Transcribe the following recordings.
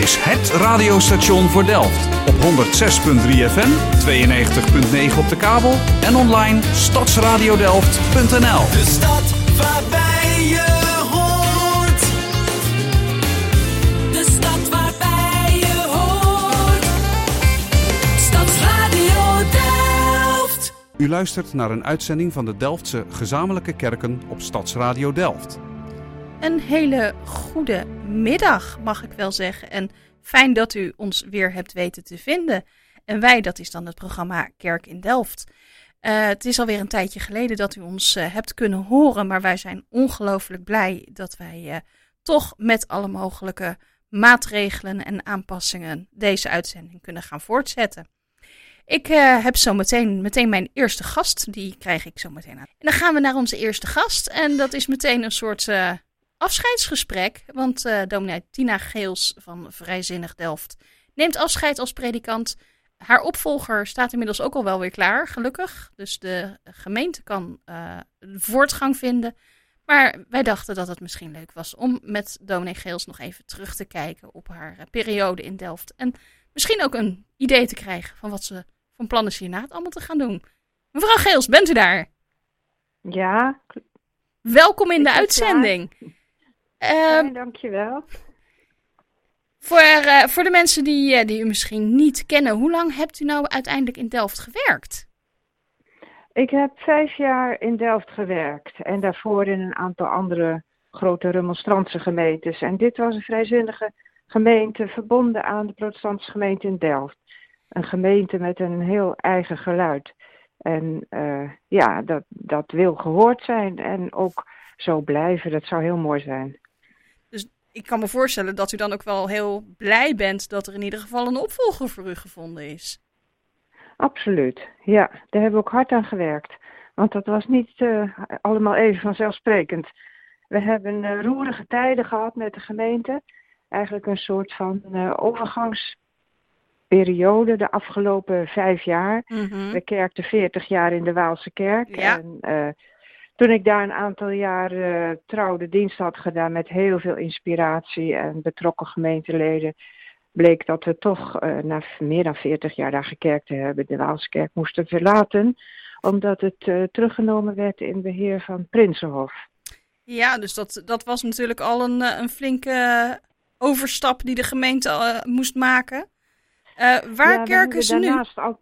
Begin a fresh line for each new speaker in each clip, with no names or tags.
is het radiostation voor Delft. Op 106.3 FM, 92.9 op de kabel en online stadsradiodelft.nl.
De stad waarbij je hoort. De stad waarbij je hoort. Stadsradio Delft.
U luistert naar een uitzending van de Delftse gezamenlijke kerken op Stadsradio Delft.
Een hele goede middag, mag ik wel zeggen. En fijn dat u ons weer hebt weten te vinden. En wij, dat is dan het programma Kerk in Delft. Het is alweer een tijdje geleden dat u ons hebt kunnen horen. Maar wij zijn ongelooflijk blij dat wij toch met alle mogelijke maatregelen en aanpassingen deze uitzending kunnen gaan voortzetten. Ik heb zo meteen mijn eerste gast. Die krijg ik zo meteen aan. En dan gaan we naar onze eerste gast. En dat is meteen een soort afscheidsgesprek. Want dominee Tina Geels van Vrijzinnig Delft neemt afscheid als predikant. Haar opvolger staat inmiddels ook al wel weer klaar, gelukkig. Dus de gemeente kan voortgang vinden. Maar wij dachten dat het misschien leuk was om met dominee Geels nog even terug te kijken op haar periode in Delft. En misschien ook een idee te krijgen van wat ze van plan is hierna het allemaal te gaan doen. Mevrouw Geels, bent u daar?
Ja.
Welkom in de uitzending.
Dankjewel.
Voor de mensen die u misschien niet kennen, hoe lang hebt u nou uiteindelijk in Delft gewerkt?
Ik heb 5 jaar in Delft gewerkt en daarvoor in een aantal andere grote remonstrantse gemeentes. En dit was een vrijzinnige gemeente verbonden aan de protestantse gemeente in Delft. Een gemeente met een heel eigen geluid. En dat wil gehoord zijn en ook zo blijven. Dat zou heel mooi zijn.
Dus ik kan me voorstellen dat u dan ook wel heel blij bent dat er in ieder geval een opvolger voor u gevonden is.
Absoluut, ja. Daar hebben we ook hard aan gewerkt. Want dat was niet allemaal even vanzelfsprekend. We hebben roerige tijden gehad met de gemeente. Eigenlijk een soort van overgangsperiode de afgelopen 5 jaar. Mm-hmm. We kerkten 40 jaar in de Waalse kerk.
Ja.
En toen ik daar een aantal jaar trouwde dienst had gedaan met heel veel inspiratie en betrokken gemeenteleden, bleek dat we toch na meer dan 40 jaar daar gekerkt te hebben, de Waalse kerk moesten verlaten, omdat het teruggenomen werd in beheer van Prinsenhof.
Ja, dus dat was natuurlijk al een flinke overstap die de gemeente moest maken. Waar kerken ze nu?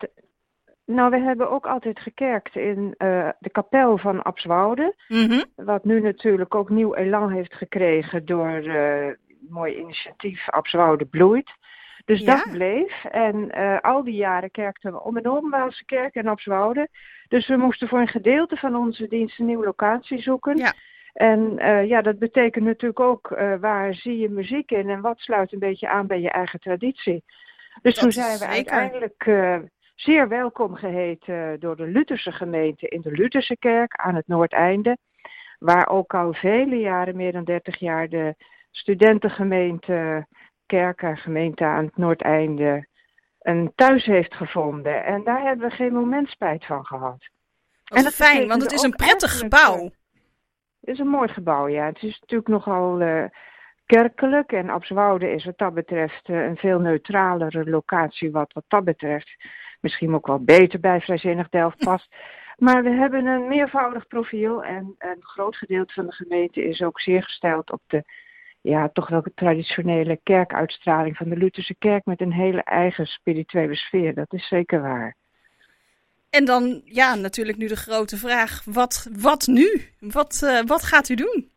We hebben ook altijd gekerkt in de kapel van Abswoude. Mm-hmm. Wat nu natuurlijk ook nieuw elan heeft gekregen door het mooi initiatief Abswoude bloeit. Dus dat bleef. En al die jaren kerkten we om en om Waalse kerk en Abswoude. Dus we moesten voor een gedeelte van onze dienst een nieuwe locatie zoeken. Ja. En dat betekent natuurlijk ook waar zie je muziek in en wat sluit een beetje aan bij je eigen traditie. Dus toen zijn we uiteindelijk zeer welkom geheten door de Lutherse gemeente in de Lutherse kerk aan het Noordeinde. Waar ook al vele jaren, meer dan 30 jaar, de studentengemeente gemeente aan het Noordeinde een thuis heeft gevonden. En daar hebben we geen moment spijt van gehad.
Dat is fijn, want het is een prettig gebouw.
Het is een mooi gebouw, ja. Het is natuurlijk nogal kerkelijk. En Abswoude is wat dat betreft een veel neutralere locatie wat dat betreft. Misschien ook wel beter bij Vrijzinnig Delft past. Maar we hebben een meervoudig profiel. En een groot gedeelte van de gemeente is ook zeer gesteld op de toch wel traditionele kerkuitstraling van de Lutherse kerk met een hele eigen spirituele sfeer. Dat is zeker waar.
En dan, natuurlijk nu de grote vraag, wat nu? Wat gaat u doen?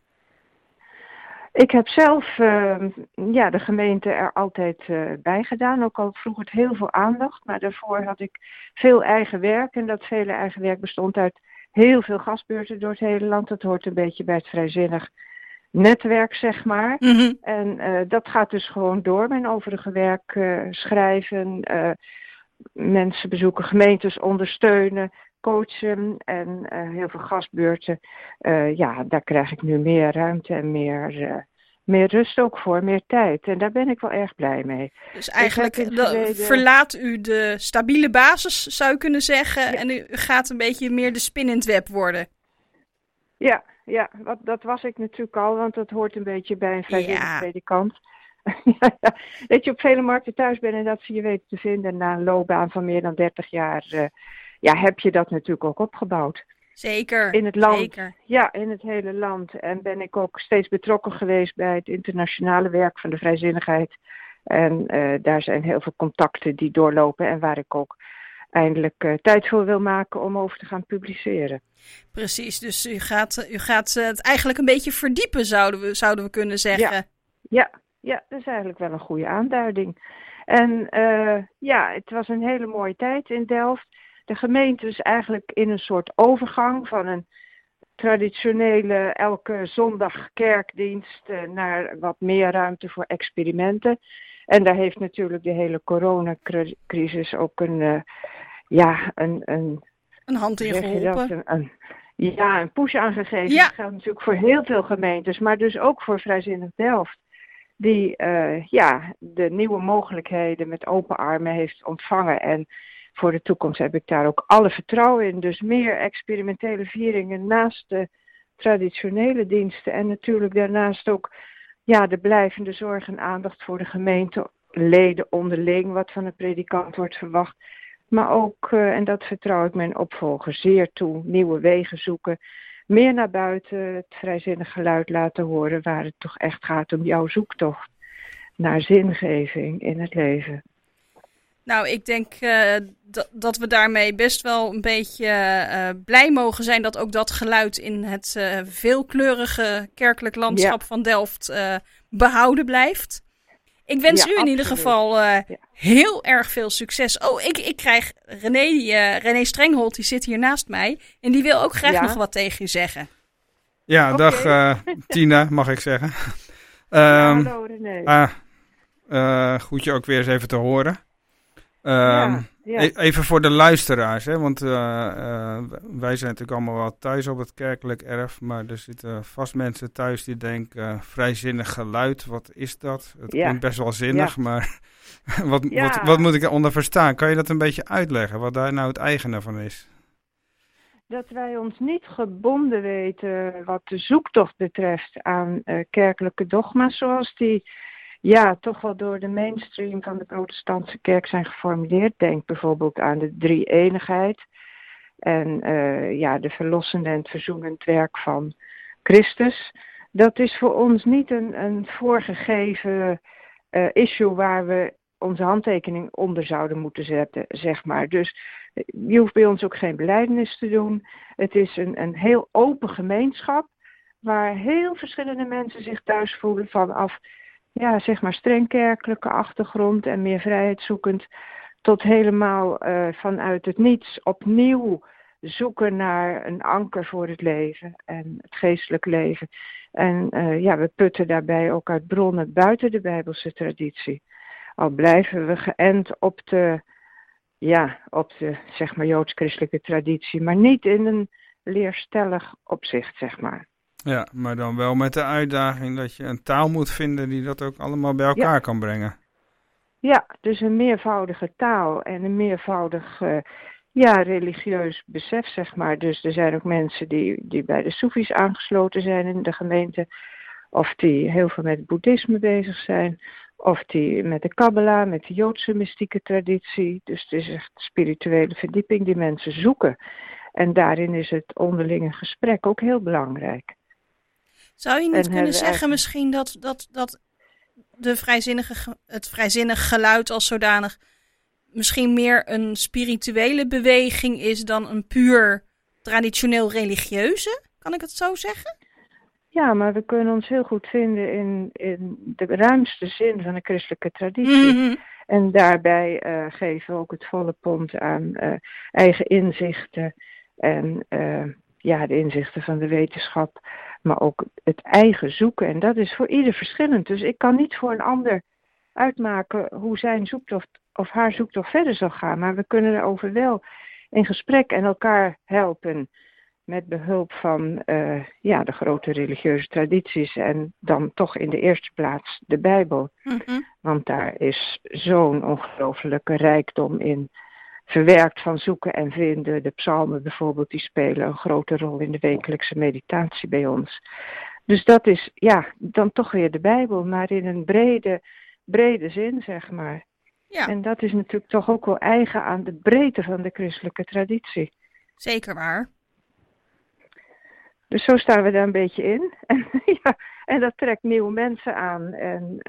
Ik heb zelf de gemeente er altijd bij gedaan. Ook al vroeg het heel veel aandacht. Maar daarvoor had ik veel eigen werk. En dat vele eigen werk bestond uit heel veel gastbeurten door het hele land. Dat hoort een beetje bij het vrijzinnig netwerk, zeg maar. Mm-hmm. En dat gaat dus gewoon door. Mijn overige werk schrijven, mensen bezoeken, gemeentes ondersteunen, coachen en heel veel gastbeurten. Daar krijg ik nu meer ruimte en meer rust ook voor, meer tijd. En daar ben ik wel erg blij mee.
Dus eigenlijk verlaat u de stabiele basis, zou je kunnen zeggen, en u gaat een beetje meer de spin in het web worden.
Ja, dat was ik natuurlijk al, want dat hoort een beetje bij een vrijwillig predikant. Dat je op vele markten thuis bent en dat ze je weten te vinden. Na een loopbaan van meer dan 30 jaar heb je dat natuurlijk ook opgebouwd.
Zeker.
In het land.
Zeker.
Ja, in het hele land. En ben ik ook steeds betrokken geweest bij het internationale werk van de vrijzinnigheid. En daar zijn heel veel contacten die doorlopen en waar ik ook eindelijk tijd voor wil maken om over te gaan publiceren.
Precies, dus u gaat het eigenlijk een beetje verdiepen, zouden we kunnen zeggen.
Ja, dat is eigenlijk wel een goede aanduiding. En het was een hele mooie tijd in Delft. De gemeente is eigenlijk in een soort overgang van een traditionele elke zondag kerkdienst naar wat meer ruimte voor experimenten. En daar heeft natuurlijk de hele coronacrisis ook een
hand in geholpen.
Een push aangegeven.
Ja.
Dat geldt natuurlijk voor heel veel gemeentes, maar dus ook voor Vrijzinnig Delft. Die de nieuwe mogelijkheden met open armen heeft ontvangen. En voor de toekomst heb ik daar ook alle vertrouwen in. Dus meer experimentele vieringen naast de traditionele diensten. En natuurlijk daarnaast ook de blijvende zorg en aandacht voor de gemeenteleden onderling. Wat van de predikant wordt verwacht. Maar ook, en dat vertrouw ik mijn opvolger zeer toe, nieuwe wegen zoeken. Meer naar buiten, het vrijzinnig geluid laten horen, waar het toch echt gaat om jouw zoektocht naar zingeving in het leven.
Nou, ik denk dat we daarmee best wel een beetje blij mogen zijn dat ook dat geluid in het veelkleurige kerkelijk landschap van Delft behouden blijft. Ik wens u in ieder geval heel erg veel succes. Oh, ik krijg René Strenghold, die zit hier naast mij. En die wil ook graag nog wat tegen u zeggen.
Ja, dag Tina, mag ik zeggen.
Hallo René.
Goed je ook weer eens even te horen. Even voor de luisteraars, hè, want wij zijn natuurlijk allemaal wel thuis op het kerkelijk erf, maar er zitten vast mensen thuis die denken, vrijzinnig geluid, wat is dat? Het klinkt best wel zinnig, maar wat moet ik eronder verstaan? Kan je dat een beetje uitleggen, wat daar nou het eigene van is?
Dat wij ons niet gebonden weten wat de zoektocht betreft aan kerkelijke dogma's, zoals die toch wel door de mainstream van de protestantse kerk zijn geformuleerd. Denk bijvoorbeeld aan de drie-eenigheid en de verlossende en het verzoenend werk van Christus. Dat is voor ons niet een voorgegeven issue waar we onze handtekening onder zouden moeten zetten, zeg maar. Dus je hoeft bij ons ook geen belijdenis te doen. Het is een heel open gemeenschap waar heel verschillende mensen zich thuis voelen vanaf zeg maar streng kerkelijke achtergrond en meer vrijheidszoekend, tot helemaal vanuit het niets opnieuw zoeken naar een anker voor het leven en het geestelijk leven. En we putten daarbij ook uit bronnen buiten de Bijbelse traditie. Al blijven we geënt op de zeg maar joods-christelijke traditie, maar niet in een leerstellig opzicht, zeg maar.
Ja, maar dan wel met de uitdaging dat je een taal moet vinden die dat ook allemaal bij elkaar kan brengen. Ja,
dus een meervoudige taal en een meervoudig religieus besef, zeg maar. Dus er zijn ook mensen die bij de Soefies aangesloten zijn in de gemeente, of die heel veel met het boeddhisme bezig zijn, of die met de Kabbala, met de Joodse mystieke traditie. Dus het is echt spirituele verdieping die mensen zoeken. En daarin is het onderlinge gesprek ook heel belangrijk.
Zou je niet kunnen zeggen misschien dat het vrijzinnig geluid als zodanig misschien meer een spirituele beweging is dan een puur traditioneel religieuze? Kan ik het zo zeggen?
Ja, maar we kunnen ons heel goed vinden in de ruimste zin van de christelijke traditie. Mm-hmm. En daarbij geven we ook het volle pond aan eigen inzichten en de inzichten van de wetenschap. Maar ook het eigen zoeken. En dat is voor ieder verschillend. Dus ik kan niet voor een ander uitmaken hoe zijn zoektocht of haar zoektocht verder zal gaan. Maar we kunnen daarover wel in gesprek en elkaar helpen. Met behulp van de grote religieuze tradities. En dan toch in de eerste plaats de Bijbel. Mm-hmm. Want daar is zo'n ongelooflijke rijkdom in verwerkt van zoeken en vinden. De psalmen bijvoorbeeld, die spelen een grote rol in de wekelijkse meditatie bij ons. Dus dat is dan toch weer de Bijbel, maar in een brede zin, zeg maar.
Ja.
En dat is natuurlijk toch ook wel eigen aan de breedte van de christelijke traditie.
Zeker waar.
Dus zo staan we daar een beetje in. En dat trekt nieuwe mensen aan. En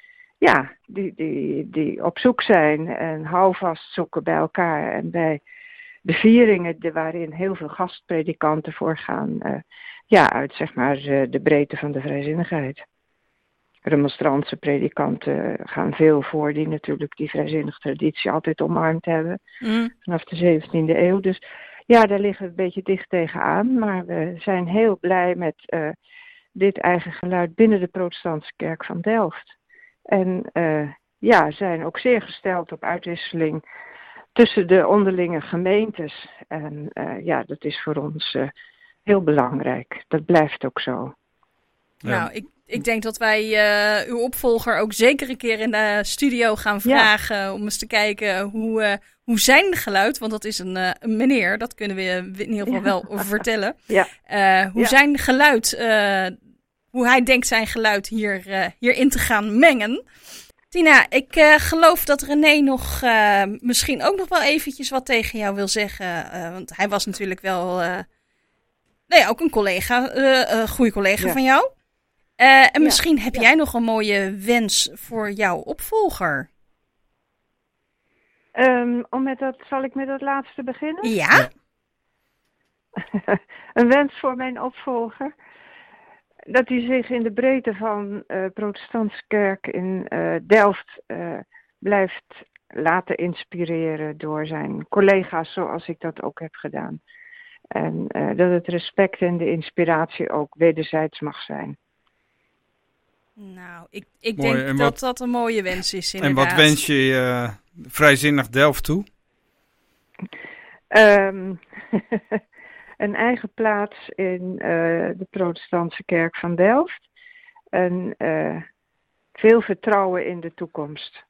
die op zoek zijn en houvast zoeken bij elkaar. En bij de vieringen waarin heel veel gastpredikanten voorgaan. Uit zeg maar de breedte van de vrijzinnigheid. Remonstrantse predikanten gaan veel voor die natuurlijk die vrijzinnige traditie altijd omarmd hebben. Vanaf de 17e eeuw. Dus daar liggen we een beetje dicht tegenaan. Maar we zijn heel blij met dit eigen geluid binnen de protestantse kerk van Delft. En zijn ook zeer gesteld op uitwisseling tussen de onderlinge gemeentes. En dat is voor ons heel belangrijk. Dat blijft ook zo.
Ja. Nou, ik denk dat wij uw opvolger ook zeker een keer in de studio gaan vragen om eens te kijken hoe zijn geluid, want dat is een meneer, dat kunnen we in ieder geval wel vertellen. Hoe zijn geluid, hoe hij denkt zijn geluid hierin te gaan mengen. Tina, ik geloof dat René nog misschien ook nog wel eventjes wat tegen jou wil zeggen. Want hij was natuurlijk wel ook een collega, een goede collega van jou. En misschien heb jij nog een mooie wens voor jouw opvolger.
Zal ik met dat laatste beginnen?
Ja.
Een wens voor mijn opvolger. Dat hij zich in de breedte van protestantse kerk in Delft blijft laten inspireren door zijn collega's zoals ik dat ook heb gedaan. En dat het respect en de inspiratie ook wederzijds mag zijn.
Nou, ik denk dat dat een mooie wens is inderdaad.
En wat wens je vrijzinnig Delft toe?
Een eigen plaats in de protestantse kerk van Delft. En veel vertrouwen in de toekomst.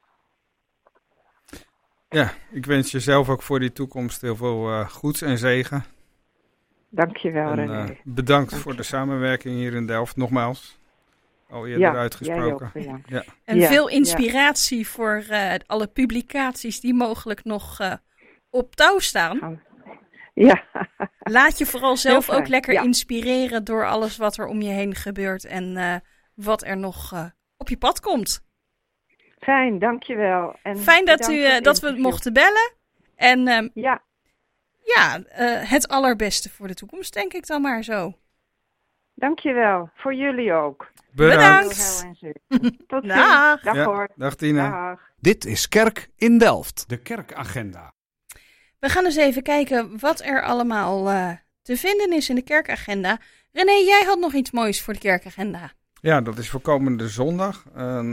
Ja, ik wens je zelf ook voor die toekomst heel veel goeds en zegen.
Dank je wel, René.
Bedankt voor de samenwerking hier in Delft, nogmaals. Al eerder uitgesproken.
En veel inspiratie voor alle publicaties die mogelijk nog op touw staan.
Ja.
Laat je vooral zelf ook lekker inspireren door alles wat er om je heen gebeurt en wat er nog op je pad komt.
Fijn, dankjewel. En
fijn dat we mochten bellen. En het allerbeste voor de toekomst, denk ik dan maar zo.
Dankjewel, voor jullie ook.
Bedankt.
Tot ziens.
Dag.
Dag hoor.
Dag Tina.
Dag.
Dit is Kerk in Delft, de kerkagenda.
We gaan eens even kijken wat er allemaal te vinden is in de kerkagenda. René, jij had nog iets moois voor de kerkagenda.
Ja, dat is voor komende zondag.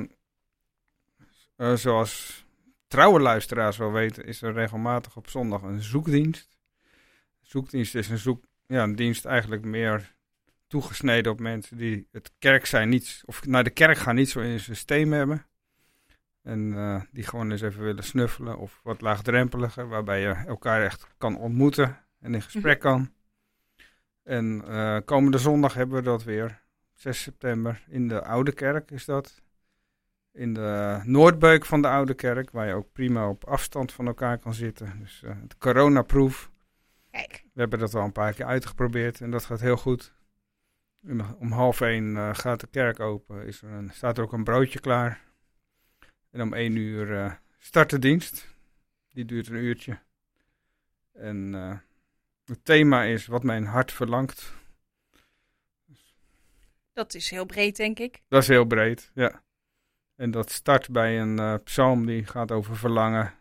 Zoals trouwe luisteraars wel weten, is er regelmatig op zondag een zoekdienst. Zoekdienst is een dienst eigenlijk meer toegesneden op mensen die het kerk zijn niet, of naar de kerk gaan, niet zo in hun systeem hebben. En die gewoon eens even willen snuffelen of wat laagdrempeliger, waarbij je elkaar echt kan ontmoeten en in gesprek kan. En komende zondag hebben we dat weer, 6 september, in de Oude Kerk is dat. In de Noordbeuk van de Oude Kerk, waar je ook prima op afstand van elkaar kan zitten. Dus het coronaproof.
Kijk.
We hebben dat al een paar keer uitgeprobeerd en dat gaat heel goed. Om 12:30 gaat de kerk open, staat er ook een broodje klaar. En om 1:00 start de dienst. Die duurt een uurtje. En het thema is wat mijn hart verlangt.
Dat is heel breed, denk ik.
Dat is heel breed, ja. En dat start bij een psalm die gaat over verlangen.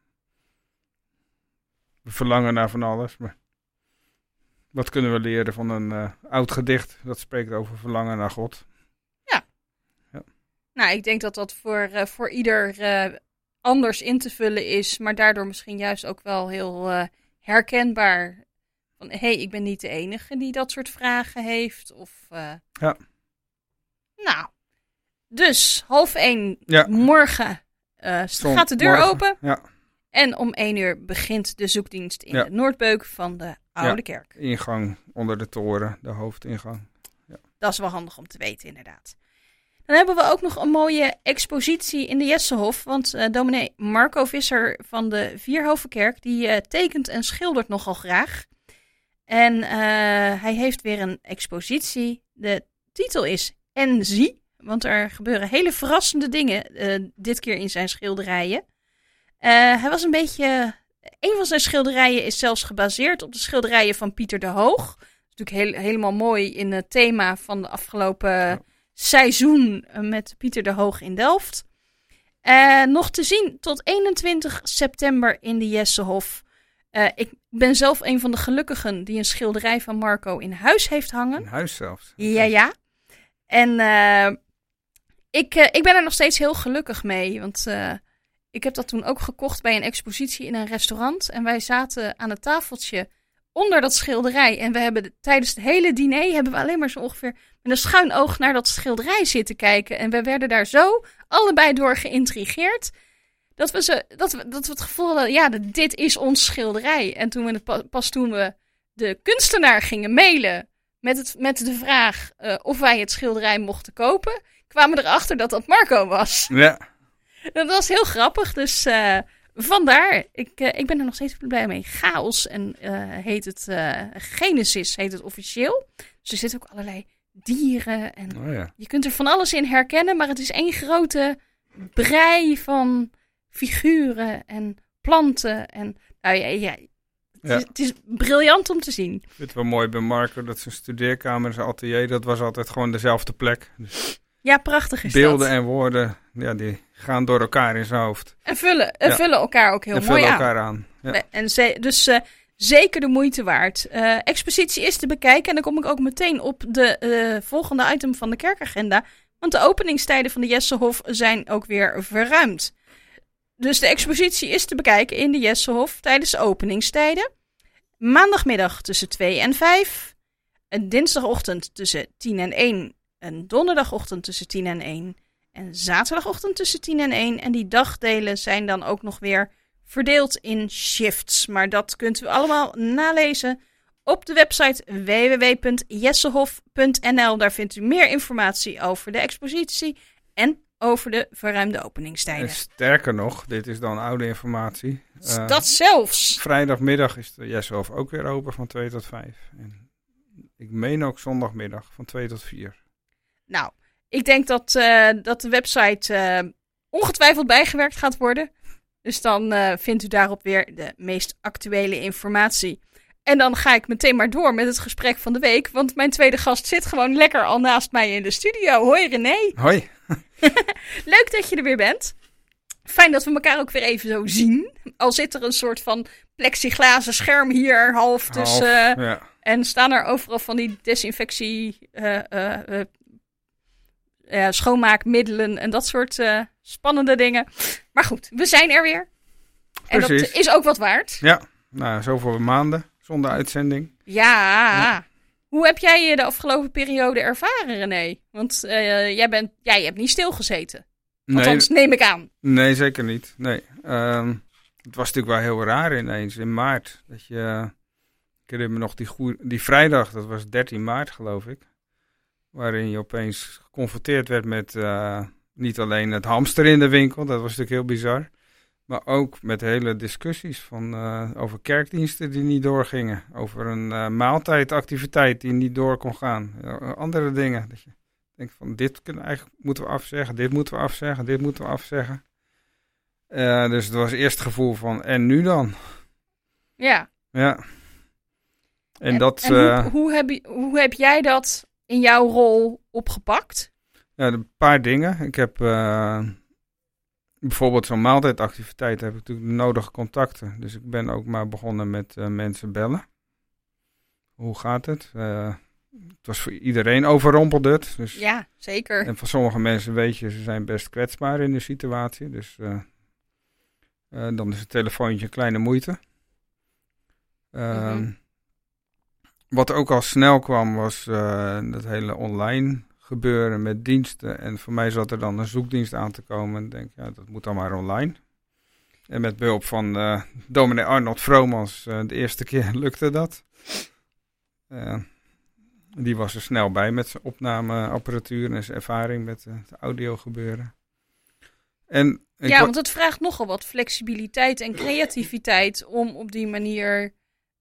We verlangen naar van alles, maar wat kunnen we leren van een oud gedicht? Dat spreekt over verlangen naar God.
Ja. Nou, ik denk dat dat voor ieder anders in te vullen is, maar daardoor misschien juist ook wel heel herkenbaar. Van, ik ben niet de enige die dat soort vragen heeft. Of,
ja.
Nou, dus 12:30 morgen gaat de deur open.
Ja.
En om 1:00 begint de zoekdienst in de Noordbeuk van de Oude Kerk.
Ingang onder de toren, de hoofdingang. Ja.
Dat is wel handig om te weten, inderdaad. Dan hebben we ook nog een mooie expositie in de Jessehof. Want dominee Marco Visser van de Vierhovenkerk, die tekent en schildert nogal graag. En hij heeft weer een expositie. De titel is En zie, want er gebeuren hele verrassende dingen dit keer in zijn schilderijen. Hij was een van zijn schilderijen is zelfs gebaseerd op de schilderijen van Pieter de Hoog. Dat is natuurlijk helemaal mooi in het thema van de afgelopen seizoen met Pieter de Hoog in Delft. Nog te zien tot 21 september in de Jessehof. Ik ben zelf een van de gelukkigen die een schilderij van Marco in huis heeft hangen.
In huis zelfs?
Ja. En ik ben er nog steeds heel gelukkig mee. Want ik heb dat toen ook gekocht bij een expositie in een restaurant. En wij zaten aan het tafeltje onder dat schilderij. En we hebben tijdens het hele diner hebben we alleen maar zo ongeveer met een schuin oog naar dat schilderij zitten kijken. En we werden daar zo allebei door geïntrigeerd. Dat we het gevoel hadden, ja, dit is ons schilderij. En toen we de kunstenaar gingen mailen met de vraag of wij het schilderij mochten kopen, kwamen we erachter dat dat Marco was.
Ja.
Dat was heel grappig, dus vandaar. Ik ben er nog steeds blij mee. Chaos en heet het Genesis, heet het officieel. Dus er zitten ook allerlei dieren en je kunt er van alles in herkennen, maar het is één grote brei van figuren en planten. En het is briljant om te zien. Ik
vind het wel mooi bij Marco dat zijn studeerkamer, zijn atelier, dat was altijd gewoon dezelfde plek. Dus
ja, prachtig is
beelden
dat.
En woorden, ja, die gaan door elkaar in zijn hoofd.
En vullen elkaar ook heel mooi aan.
En vullen elkaar aan. Ja.
Dus zeker de moeite waard. Expositie is te bekijken en dan kom ik ook meteen op de volgende item van de kerkagenda. Want de openingstijden van de Jessehof zijn ook weer verruimd. Dus de expositie is te bekijken in de Jessehof tijdens de openingstijden. Maandagmiddag tussen 2 en 5. Een dinsdagochtend tussen 10 en 1. Een donderdagochtend tussen 10 en 1. En zaterdagochtend tussen 10 en 1. En die dagdelen zijn dan ook nog weer verdeeld in shifts. Maar dat kunt u allemaal nalezen op de website www.jessehof.nl. Daar vindt u meer informatie over de expositie en over de verruimde openingstijden.
En sterker nog, dit is dan oude informatie.
Dat zelfs.
Vrijdagmiddag is de Jessehof ook weer open van 2 tot 5. En ik meen ook zondagmiddag van 2 tot 4.
Nou, ik denk dat de website ongetwijfeld bijgewerkt gaat worden. Dus dan vindt u daarop weer de meest actuele informatie. En dan ga ik meteen maar door met het gesprek van de week. Want mijn tweede gast zit gewoon lekker al naast mij in de studio. Hoi René.
Hoi.
Leuk dat je er weer bent. Fijn dat we elkaar ook weer even zo zien. Al zit er een soort van plexiglazen scherm hier half tussen. Ja. En staan er overal van die desinfectie, schoonmaakmiddelen en dat soort spannende dingen. Maar goed, we zijn er weer.
Precies.
En dat is ook wat waard.
Ja, nou, zoveel maanden zonder uitzending.
Ja. Hoe heb jij je de afgelopen periode ervaren, René? Want jij hebt niet stilgezeten. Althans, neem ik aan.
Nee, zeker niet. Nee. Het was natuurlijk wel heel raar ineens in maart. Dat je, ik herinner me nog die vrijdag, dat was 13 maart geloof ik. Waarin je opeens geconfronteerd werd met niet alleen het hamster in de winkel. Dat was natuurlijk heel bizar. Maar ook met hele discussies over kerkdiensten die niet doorgingen. Over een maaltijdactiviteit die niet door kon gaan. Andere dingen. Dat je denkt van moeten we afzeggen. Dit moeten we afzeggen. Dit moeten we afzeggen. Dus het was eerst het gevoel van en nu dan?
Ja.
Ja.
Hoe heb jij dat in jouw rol opgepakt?
Ja, een paar dingen. Ik heb bijvoorbeeld zo'n maaltijdactiviteit heb ik natuurlijk de nodige contacten. Dus ik ben ook maar begonnen met mensen bellen. Hoe gaat het? Het was voor iedereen overrompeld het. Dus,
ja, zeker.
En van sommige mensen weet je, ze zijn best kwetsbaar in de situatie. Dus dan is het telefoontje een kleine moeite. Wat ook al snel kwam was dat hele online gebeuren met diensten. En voor mij zat er dan een zoekdienst aan te komen. En ik denk, ja, dat moet dan maar online. En met behulp van dominee Arnold Vromans, de eerste keer lukte dat. Die was er snel bij met zijn opnameapparatuur en zijn ervaring met het audio gebeuren. En
want het vraagt nogal wat flexibiliteit en creativiteit om op die manier...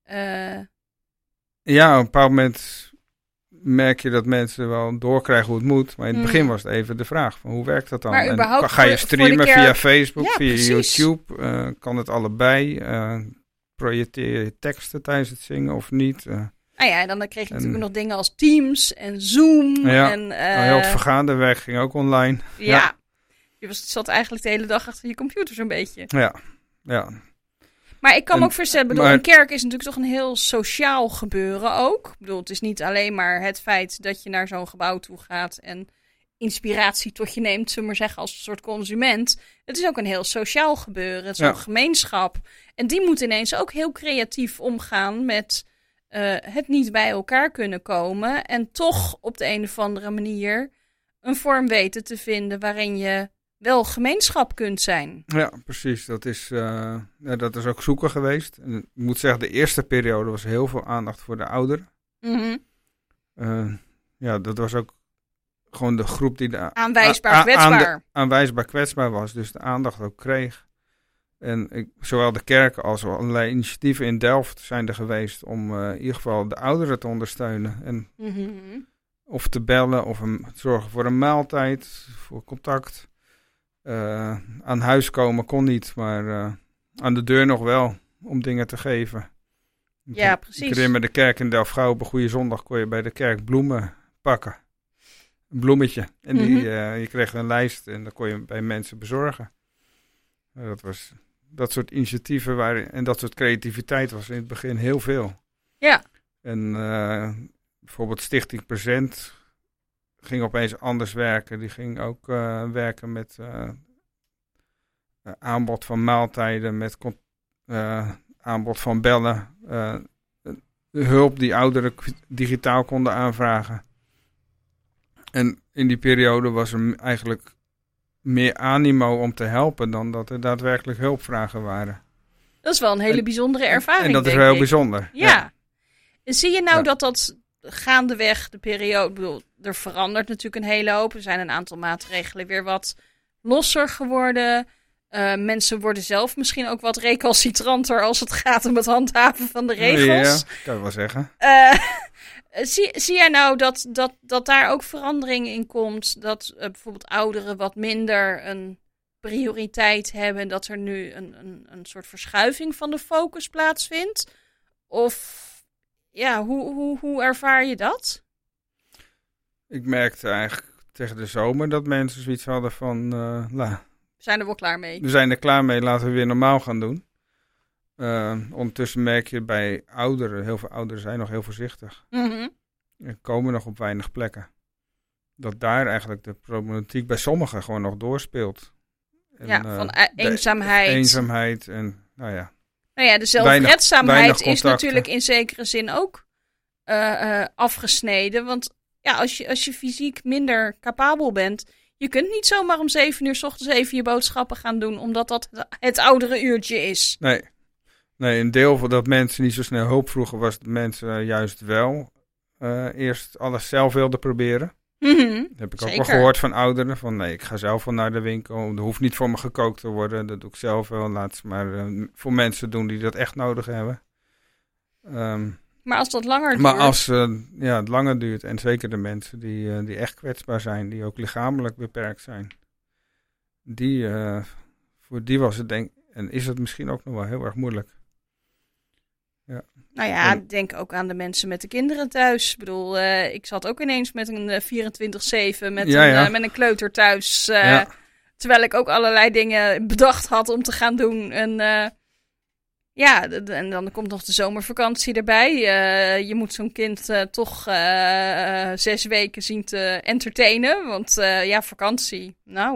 Ja, op een bepaald moment merk je dat mensen wel doorkrijgen hoe het moet. Maar in het begin was het even de vraag van hoe werkt dat dan?
Maar überhaupt
ga je streamen via Facebook, via
precies.
YouTube? Kan het allebei? Projecteer je teksten tijdens het zingen of niet?
En dan kreeg je natuurlijk nog dingen als Teams en Zoom.
Ja,
en
heel het vergaderwerk ging ook online.
Ja. Je zat eigenlijk de hele dag achter je computer zo'n beetje.
Ja.
Maar ik kan me ook voorstellen, een kerk is natuurlijk toch een heel sociaal gebeuren ook. Ik bedoel, het is niet alleen maar het feit dat je naar zo'n gebouw toe gaat en inspiratie tot je neemt, zullen we maar zeggen, als een soort consument. Het is ook een heel sociaal gebeuren. Het is een gemeenschap. En die moet ineens ook heel creatief omgaan met het niet bij elkaar kunnen komen en toch op de een of andere manier een vorm weten te vinden waarin je wel gemeenschap kunt zijn. Ja,
precies. Dat is ook zoeken geweest. En ik moet zeggen, de eerste periode was heel veel aandacht voor de ouderen. Mm-hmm. Dat was ook gewoon de groep die aanwijsbaar kwetsbaar was. Dus de aandacht ook kreeg. En zowel de kerken als allerlei initiatieven in Delft zijn er geweest om in ieder geval de ouderen te ondersteunen. En of te bellen of zorgen voor een maaltijd, voor contact. Aan huis komen kon niet, maar aan de deur nog wel om dingen te geven.
Ja, precies.
Ik herinner me de kerk in Delft-Gouw. Op een goede zondag kon je bij de kerk bloemen pakken. Een bloemetje. En je kreeg een lijst en dan kon je bij mensen bezorgen. Dat soort initiatieven en dat soort creativiteit was in het begin heel veel.
Ja.
En bijvoorbeeld Stichting Present ging opeens anders werken. Die ging ook werken met aanbod van maaltijden, met aanbod van bellen. Hulp die ouderen digitaal konden aanvragen. En in die periode was er eigenlijk meer animo om te helpen dan dat er daadwerkelijk hulpvragen waren.
Dat is wel een hele bijzondere ervaring,
en dat is heel bijzonder.
Ja. En zie je nou dat gaandeweg de periode... Ik bedoel, er verandert natuurlijk een hele hoop. Er zijn een aantal maatregelen weer wat losser geworden. Mensen worden zelf misschien ook wat recalcitranter als het gaat om het handhaven van de regels.
Ja, kan je wel zeggen.
Zie jij nou dat daar ook verandering in komt? Dat bijvoorbeeld ouderen wat minder een prioriteit hebben. Dat er nu een soort verschuiving van de focus plaatsvindt? Of ja, hoe ervaar je dat?
Ik merkte eigenlijk tegen de zomer dat mensen zoiets hadden van... we
zijn er wel klaar mee.
We zijn er klaar mee, laten we weer normaal gaan doen. Ondertussen merk je bij ouderen, heel veel ouderen zijn nog heel voorzichtig. Mm-hmm. En komen nog op weinig plekken. Dat daar eigenlijk de problematiek bij sommigen gewoon nog doorspeelt. En,
van eenzaamheid.
Eenzaamheid en nou ja.
Nou ja, de zelfredzaamheid is natuurlijk in zekere zin ook afgesneden. Want ja, als je fysiek minder capabel bent, je kunt niet zomaar om 7 uur 's ochtends even je boodschappen gaan doen, omdat dat het oudere uurtje is.
Nee, een deel van dat mensen niet zo snel hulp vroegen, was dat mensen juist wel eerst alles zelf wilden proberen. Mm-hmm. Dat heb ik ook wel gehoord van ouderen. Van nee, ik ga zelf wel naar de winkel. Er hoeft niet voor me gekookt te worden. Dat doe ik zelf wel. Laat het maar voor mensen doen die dat echt nodig hebben.
Maar als dat langer duurt...
Maar als het langer duurt. En zeker de mensen die echt kwetsbaar zijn. Die ook lichamelijk beperkt zijn. Voor die was het en is het misschien ook nog wel heel erg moeilijk. Ja.
Nou ja, denk ook aan de mensen met de kinderen thuis. Ik bedoel, ik zat ook ineens met een 24/7 met een kleuter thuis. Terwijl ik ook allerlei dingen bedacht had om te gaan doen. En en dan komt nog de zomervakantie erbij. Je moet zo'n kind toch 6 weken zien te entertainen. Want vakantie.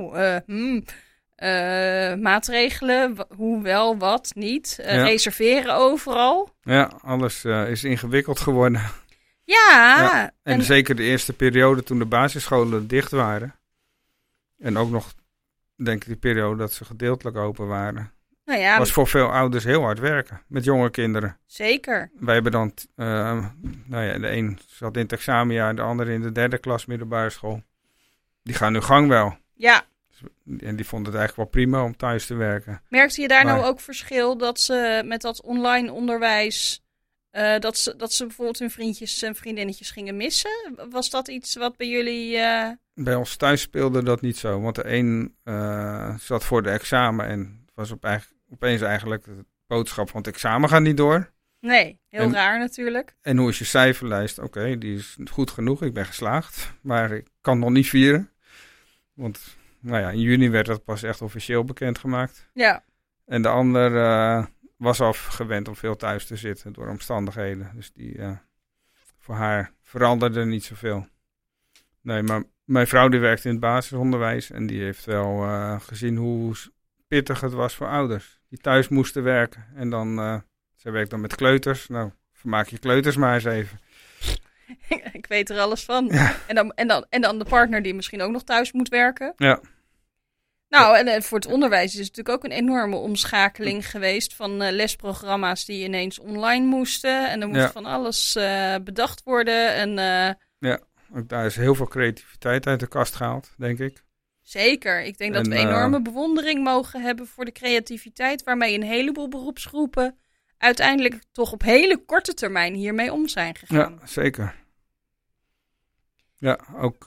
Maatregelen, hoe wel, wat niet. Reserveren overal.
Ja, alles is ingewikkeld geworden.
Ja.
En zeker de eerste periode toen de basisscholen dicht waren. En ook nog, denk ik, die periode dat ze gedeeltelijk open waren.
Nou ja,
was voor veel ouders heel hard werken met jonge kinderen.
Zeker.
Wij hebben dan, de een zat in het examenjaar, de ander in de 3e klas middelbare school. Die gaan nu gang wel.
Ja.
En die vonden het eigenlijk wel prima om thuis te werken.
Merkte je daar nou ook verschil dat ze met dat online onderwijs, dat ze bijvoorbeeld hun vriendjes en vriendinnetjes gingen missen? Was dat iets wat bij jullie...
Bij ons thuis speelde dat niet zo. Want de een zat voor de examen en was opeens eigenlijk de boodschap van het examen gaat niet door.
Nee, heel raar natuurlijk.
En hoe is je cijferlijst? Oké, die is goed genoeg. Ik ben geslaagd. Maar ik kan nog niet vieren. Want in juni werd dat pas echt officieel bekendgemaakt.
Ja.
En de ander was al gewend om veel thuis te zitten door omstandigheden. Dus voor haar veranderde niet zoveel. Nee, maar mijn vrouw die werkt in het basisonderwijs. En die heeft wel gezien hoe pittig het was voor ouders. Die thuis moesten werken. En dan, zij werkt dan met kleuters. Nou, vermaak je kleuters maar eens even.
Ik weet er alles van.
Ja.
En dan de partner die misschien ook nog thuis moet werken.
Ja.
Nou, en voor het onderwijs is het natuurlijk ook een enorme omschakeling geweest van lesprogramma's die ineens online moesten. En er moest van alles bedacht worden. En,
ja, ook daar is heel veel creativiteit uit de kast gehaald, denk ik.
Zeker. Ik denk dat we enorme bewondering mogen hebben voor de creativiteit waarmee een heleboel beroepsgroepen uiteindelijk toch op hele korte termijn hiermee om zijn gegaan.
Ja, zeker. Ja, ook...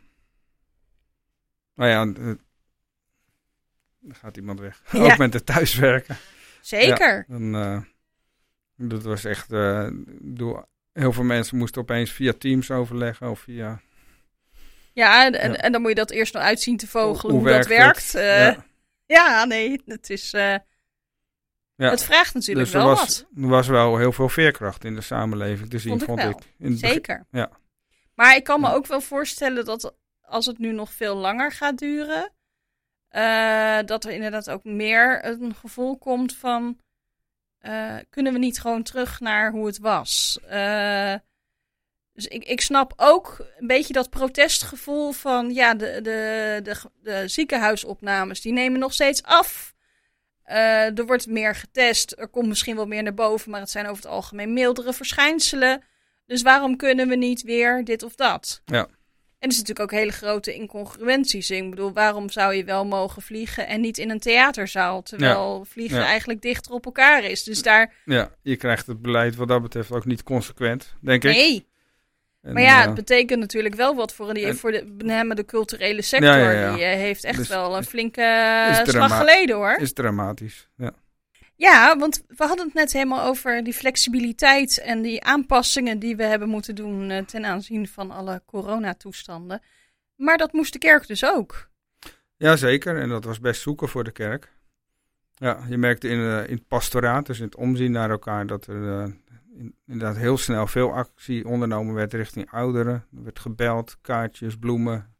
Dan gaat iemand weg. Ja. Ook met het thuiswerken.
Zeker.
Ja, dat was echt... heel veel mensen moesten opeens via Teams overleggen of via...
Ja, en dan moet je dat eerst nog uitzien te vogelen hoe dat werkt. Nee, het is... Het vraagt natuurlijk dus wel wat.
Er was wel heel veel veerkracht in de samenleving te zien, vond ik.
Zeker.
Ja.
Maar ik kan me ook wel voorstellen dat als het nu nog veel langer gaat duren... dat er inderdaad ook meer een gevoel komt van... kunnen we niet gewoon terug naar hoe het was? Dus ik snap ook een beetje dat protestgevoel van... ja, de ziekenhuisopnames, die nemen nog steeds af. Er wordt meer getest, er komt misschien wel meer naar boven... maar het zijn over het algemeen mildere verschijnselen. Dus waarom kunnen we niet weer dit of dat?
Ja.
En er zijn natuurlijk ook hele grote incongruenties. Ik bedoel, waarom zou je wel mogen vliegen en niet in een theaterzaal? Terwijl vliegen eigenlijk dichter op elkaar is. Dus daar...
Ja, je krijgt het beleid wat dat betreft ook niet consequent, denk ik.
Nee. En, maar het betekent natuurlijk wel wat voor de culturele sector.
Ja.
Die heeft echt dus wel een flinke slag geleden, hoor.
Is dramatisch, ja.
Ja, want we hadden het net helemaal over die flexibiliteit en die aanpassingen die we hebben moeten doen ten aanzien van alle coronatoestanden. Maar dat moest de kerk dus ook.
Ja, zeker. En dat was best zoeken voor de kerk. Ja, je merkte in het pastoraat, dus in het omzien naar elkaar, dat er inderdaad heel snel veel actie ondernomen werd richting ouderen. Er werd gebeld, kaartjes, bloemen.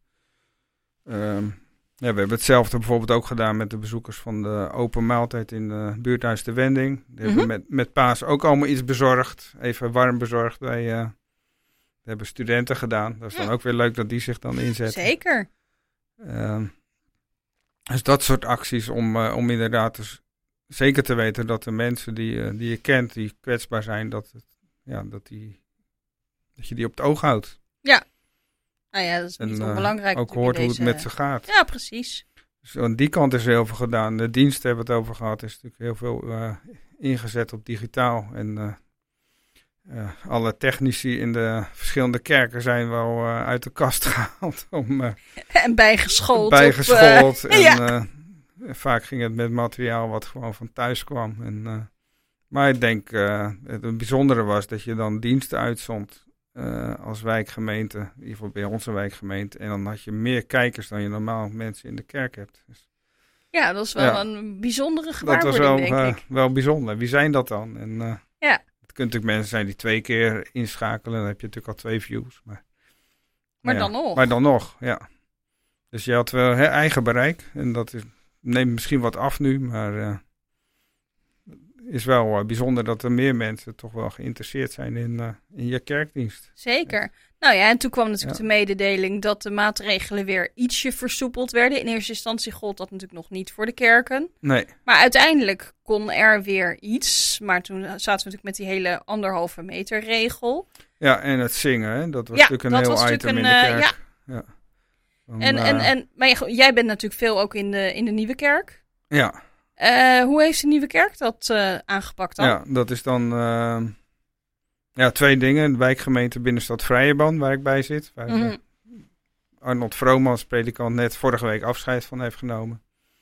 Ja, we hebben hetzelfde bijvoorbeeld ook gedaan met de bezoekers van de open maaltijd in buurthuis De Wending. Die hebben met Paas ook allemaal iets bezorgd. Even warm bezorgd. Dat hebben studenten gedaan. Dat is dan ook weer leuk dat die zich dan inzetten.
Zeker.
Dus dat soort acties om inderdaad dus zeker te weten dat de mensen die je kent, die kwetsbaar zijn, dat je die op het oog houdt.
Ja. Nou ja, dat is niet onbelangrijk.
Ook hoort hoe het met ze gaat.
Ja, precies.
Dus aan die kant is er heel veel gedaan. De diensten hebben het over gehad. Er is natuurlijk heel veel ingezet op digitaal. En alle technici in de verschillende kerken zijn wel uit de kast gehaald.
En bijgeschoold.
Vaak ging het met materiaal wat gewoon van thuis kwam. Maar ik denk, het bijzondere was dat je dan diensten uitzond. Als wijkgemeente, in ieder geval bij onze wijkgemeente. En dan had je meer kijkers dan je normaal mensen in de kerk hebt. Dus,
ja, dat is wel een bijzondere gewaarwording,
denk ik. Dat
was
wel bijzonder. Wie zijn dat dan? En,
het
kunnen natuurlijk mensen zijn die 2 keer inschakelen. Dan heb je natuurlijk al 2 views. Maar dan nog, ja. Dus je had wel eigen bereik. En dat neemt misschien wat af nu, maar... is wel bijzonder dat er meer mensen toch wel geïnteresseerd zijn in je kerkdienst.
Zeker. Nou ja, en toen kwam natuurlijk de mededeling dat de maatregelen weer ietsje versoepeld werden. In eerste instantie gold dat natuurlijk nog niet voor de kerken.
Nee.
Maar uiteindelijk kon er weer iets. Maar toen zaten we natuurlijk met die hele 1,5 meter regel.
Ja, en het zingen, hè? Dat was natuurlijk een heel item in de kerk. Ja.
Maar jij bent natuurlijk veel ook in de Nieuwe Kerk.
Ja.
Hoe heeft de Nieuwe Kerk dat aangepakt dan?
Ja, dat is dan 2 dingen. De wijkgemeente Binnenstad Vrijeban, waar ik bij zit. Waar Arnold Vromans, predikant, net vorige week afscheid van heeft genomen.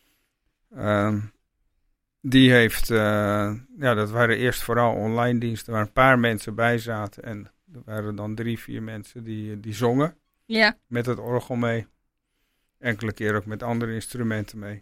Die heeft, dat waren eerst vooral online diensten, waar een paar mensen bij zaten. En er waren dan 3-4 mensen die zongen.
Ja.
Met het orgel mee. Enkele keer ook met andere instrumenten mee.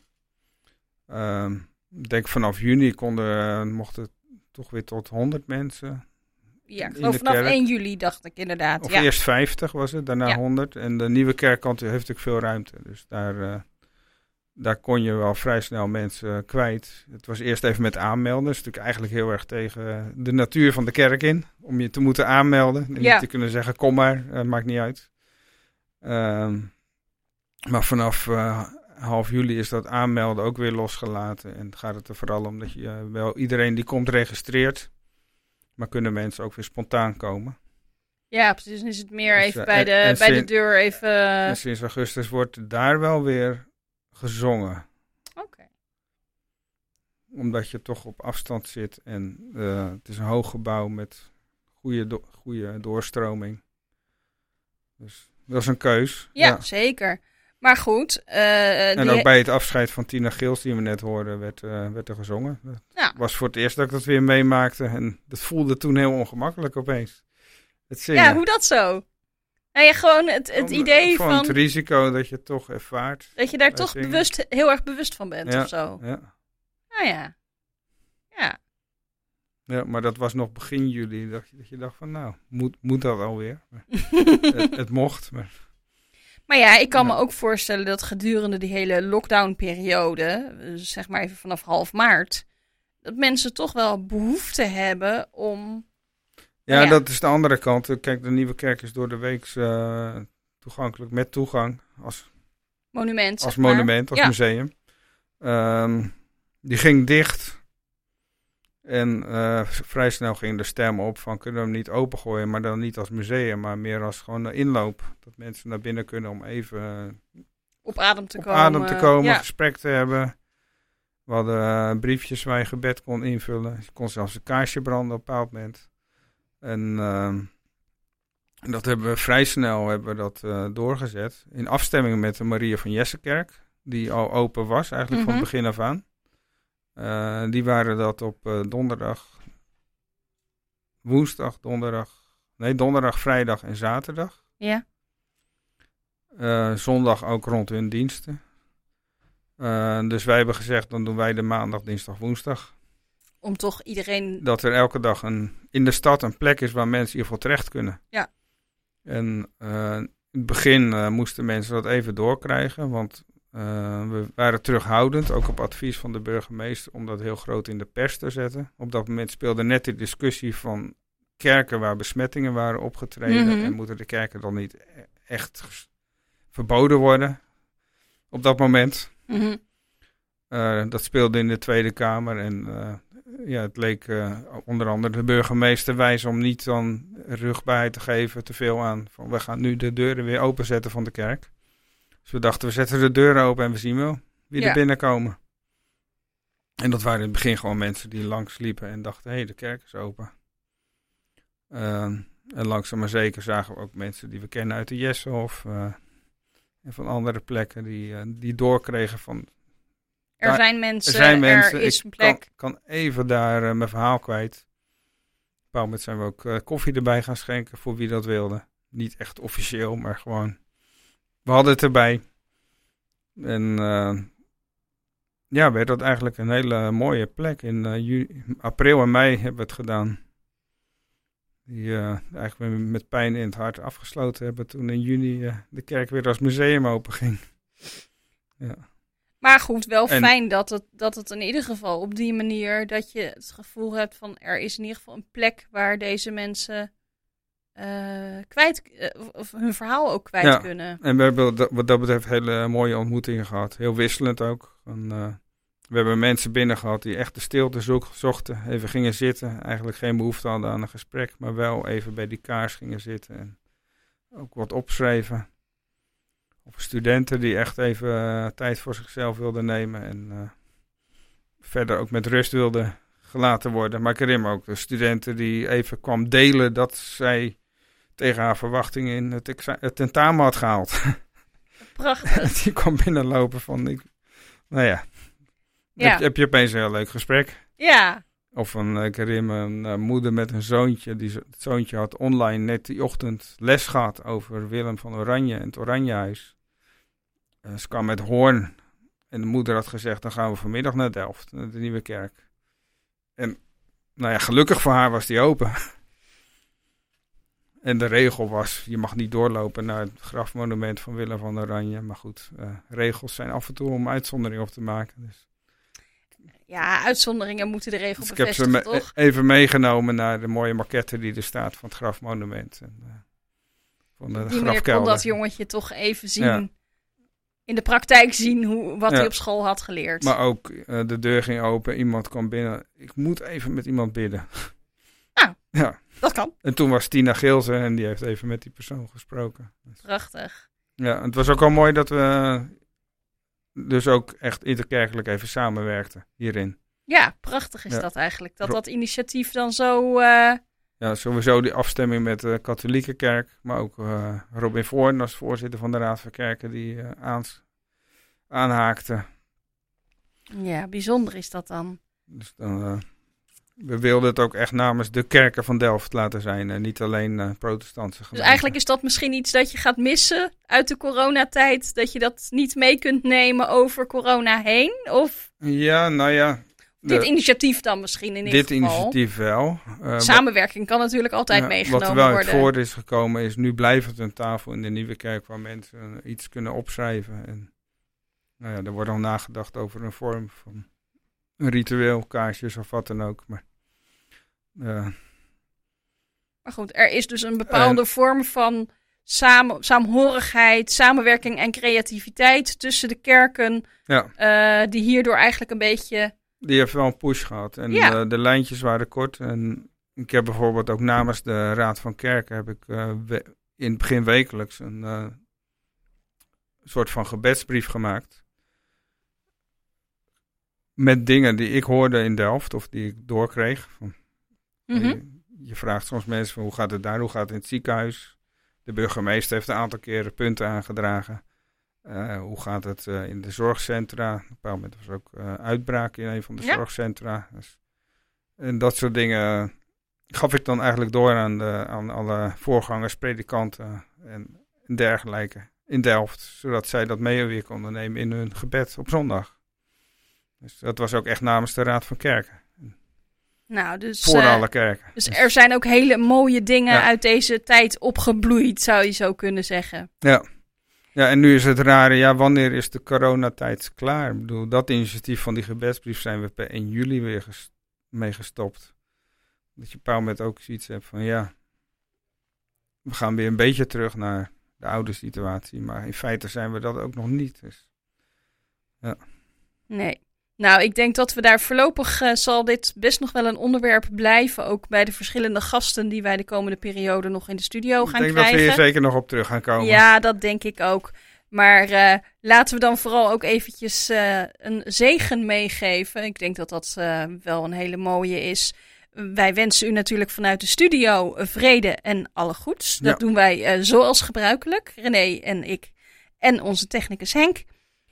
Ik denk vanaf juni mochten het toch weer tot 100 mensen.
Ja, ik geloof vanaf 1 juli dacht ik inderdaad.
Of eerst 50 was het, daarna 100. En de Nieuwe Kerkkant heeft natuurlijk veel ruimte. Dus daar kon je wel vrij snel mensen kwijt. Het was eerst even met aanmelden. Dat is natuurlijk eigenlijk heel erg tegen de natuur van de kerk in. Om je te moeten aanmelden. En niet te kunnen zeggen, kom maar, maakt niet uit. Maar vanaf half juli is dat aanmelden ook weer losgelaten. En gaat het er vooral om dat je wel iedereen die komt registreert. Maar kunnen mensen ook weer spontaan komen.
Ja, precies. Dan is het meer even bij de deur even...
En sinds augustus wordt daar wel weer gezongen.
Oké.
Omdat je toch op afstand zit. En het is een hoog gebouw met goede doorstroming. Dus dat is een keus.
Ja, zeker. Maar goed.
En ook bij het afscheid van Tina Gils, die we net hoorden, werd er gezongen. Dat was voor het eerst dat ik dat weer meemaakte. En dat voelde toen heel ongemakkelijk opeens. Het zingen.
Ja, hoe dat zo? Nou ja, gewoon het idee van...
het risico dat je toch ervaart.
Dat je daar toch heel erg bewust van bent of zo.
Ja.
Nou ja. Ja.
Ja, maar dat was nog begin juli. Dat je dacht van, nou, moet dat alweer? het mocht,
Maar ja, ik kan me ook voorstellen dat gedurende die hele lockdown-periode, zeg maar even vanaf half maart, dat mensen toch wel behoefte hebben om...
Ja, dat is de andere kant. Kijk, de Nieuwe Kerk is door de week toegankelijk met toegang als
monument.
Als monument, als museum. Die ging dicht. En vrij snel ging de stem op van kunnen we hem niet opengooien, maar dan niet als museum, maar meer als gewoon een inloop. Dat mensen naar binnen kunnen om even
op adem te komen,
gesprek te hebben. We hadden briefjes waar je gebed kon invullen. Je kon zelfs een kaarsje branden op een bepaald moment. En dat hebben we vrij snel doorgezet. In afstemming met de Maria van Jessekerk, die al open was eigenlijk van het begin af aan. Die waren dat op donderdag, vrijdag en zaterdag.
Ja.
Zondag ook rond hun diensten. Dus wij hebben gezegd, dan doen wij de maandag, dinsdag, woensdag.
Om toch iedereen...
Dat er elke dag in de stad een plek is waar mensen in ieder geval terecht kunnen.
Ja.
En in het begin moesten mensen dat even doorkrijgen, want... we waren terughoudend, ook op advies van de burgemeester, om dat heel groot in de pers te zetten. Op dat moment speelde net de discussie van kerken waar besmettingen waren opgetreden. En moeten de kerken dan niet echt verboden worden op dat moment. Dat speelde in de Tweede Kamer en het leek onder andere de burgemeester wijs om niet dan rugbaarheid te geven te veel aan. Van we gaan nu de deuren weer openzetten van de kerk. Dus we dachten, we zetten de deuren open en we zien wel wie er binnenkomen. En dat waren in het begin gewoon mensen die langs liepen en dachten, hé, de kerk is open. En langzaam maar zeker zagen we ook mensen die we kennen uit de Jessenhof en van andere plekken die doorkregen van...
Er zijn mensen, er is een plek.
Ik kan even daar mijn verhaal kwijt. Op een bepaald moment zijn we ook koffie erbij gaan schenken voor wie dat wilde. Niet echt officieel, maar gewoon... We hadden het erbij. En werd dat eigenlijk een hele mooie plek. In april en mei hebben we het gedaan. Die eigenlijk met pijn in het hart afgesloten hebben toen in juni de kerk weer als museum open ging. Ja.
Maar goed, wel fijn dat het in ieder geval op die manier dat je het gevoel hebt van er is in ieder geval een plek waar deze mensen of hun verhaal ook kwijt kunnen.
En we hebben wat dat betreft hele mooie ontmoetingen gehad. Heel wisselend ook. We hebben mensen binnen gehad die echt de stilte zochten. Even gingen zitten. Eigenlijk geen behoefte hadden aan een gesprek. Maar wel even bij die kaars gingen zitten. En ook wat opschreven. Of studenten die echt even tijd voor zichzelf wilden nemen. En verder ook met rust wilden gelaten worden. Maar ik herinner me ook de studenten die even kwam delen dat zij tegen haar verwachtingen in het tentamen had gehaald.
Prachtig.
Die kwam binnenlopen van, heb je opeens een heel leuk gesprek.
Ja.
Of ik herinner me een moeder met een zoontje. Het zoontje had online net die ochtend les gehad over Willem van Oranje en het Oranjehuis. Ze kwam met Hoorn. En de moeder had gezegd, dan gaan we vanmiddag naar Delft, naar de Nieuwe Kerk. En gelukkig voor haar was die open. En de regel was, je mag niet doorlopen naar het grafmonument van Willem van Oranje. Maar goed, regels zijn af en toe om uitzonderingen op te maken. Dus.
Ja, uitzonderingen moeten de regel
dus
bevestigen,
ik heb
toch?
ze even meegenomen naar de mooie maquette die er staat van het grafmonument. En, van de
die manier kon dat jongetje toch even zien, in de praktijk zien wat hij op school had geleerd.
Maar ook, de deur ging open, iemand kwam binnen. Ik moet even met iemand bidden. Ja.
Dat kan.
En toen was Tina Geelze en die heeft even met die persoon gesproken.
Prachtig.
Ja, het was ook al mooi dat we dus ook echt interkerkelijk even samenwerkten hierin.
Ja, prachtig is dat eigenlijk. Dat initiatief dan zo...
Ja, sowieso die afstemming met de katholieke kerk. Maar ook Robin Voorn als voorzitter van de Raad van Kerken die aanhaakte. Ja,
bijzonder is dat dan.
Dus dan... we wilden het ook echt namens de kerken van Delft laten zijn. En niet alleen protestantse gemeenten.
Dus eigenlijk is dat misschien iets dat je gaat missen uit de coronatijd. Dat je dat niet mee kunt nemen over corona heen? Of...
Ja,
dit initiatief dan misschien in ieder geval.
Dit initiatief wel.
Samenwerking kan natuurlijk altijd meegenomen worden.
Wat er wel uit voort is gekomen is, nu blijft het een tafel in de Nieuwe Kerk waar mensen iets kunnen opschrijven. En er wordt al nagedacht over een vorm van een ritueel, kaarsjes of wat dan ook. Maar
goed, er is dus een bepaalde vorm van saamhorigheid, samenwerking en creativiteit tussen de kerken. Die hierdoor eigenlijk een beetje...
Die heeft wel een push gehad. En de lijntjes waren kort. En ik heb bijvoorbeeld ook namens de Raad van Kerken heb ik in het begin wekelijks een soort van gebedsbrief gemaakt. Met dingen die ik hoorde in Delft of die ik doorkreeg. Je vraagt soms mensen van hoe gaat het daar, hoe gaat het in het ziekenhuis? De burgemeester heeft een aantal keren punten aangedragen. Hoe gaat het in de zorgcentra? Op een bepaald moment was er ook uitbraak in een van de zorgcentra. Dus, en dat soort dingen gaf ik dan eigenlijk door aan alle voorgangers, predikanten en dergelijke in Delft. Zodat zij dat mee weer konden nemen in hun gebed op zondag. Dus dat was ook echt namens de Raad van Kerken. Voor alle kerken.
Dus er zijn ook hele mooie dingen uit deze tijd opgebloeid, zou je zo kunnen zeggen.
Ja. Ja, en nu is het rare, wanneer is de coronatijd klaar? Ik bedoel, dat initiatief van die gebedsbrief zijn we per 1 juli weer mee gestopt. Dat je op een bepaald moment ook zoiets hebt van, we gaan weer een beetje terug naar de oude situatie. Maar in feite zijn we dat ook nog niet. Dus,
Nee. Nou, ik denk dat we daar voorlopig zal dit best nog wel een onderwerp blijven. Ook bij de verschillende gasten die wij de komende periode nog in de studio gaan krijgen.
Ik denk dat we hier zeker nog op terug gaan komen.
Ja, dat denk ik ook. Maar laten we dan vooral ook eventjes een zegen meegeven. Ik denk dat dat wel een hele mooie is. Wij wensen u natuurlijk vanuit de studio vrede en alle goeds. Dat doen wij zoals gebruikelijk. René en ik en onze technicus Henk.